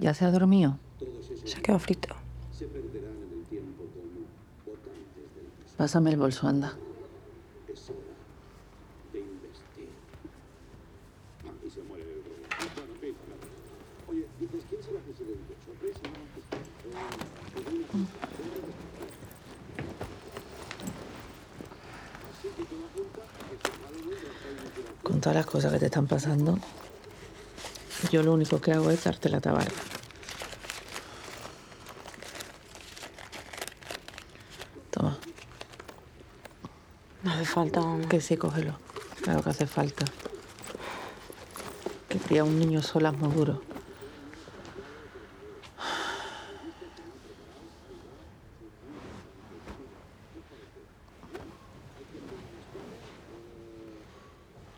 ¿Ya se ha dormido? Se ha quedado frito. Pásame el bolso, anda. Con todas las cosas que te están pasando, yo lo único que hago es darte la tabarda. Toma. No hace falta, mamá. Que sí, cógelo. Claro que hace falta. Que criar un niño sola es muy duro.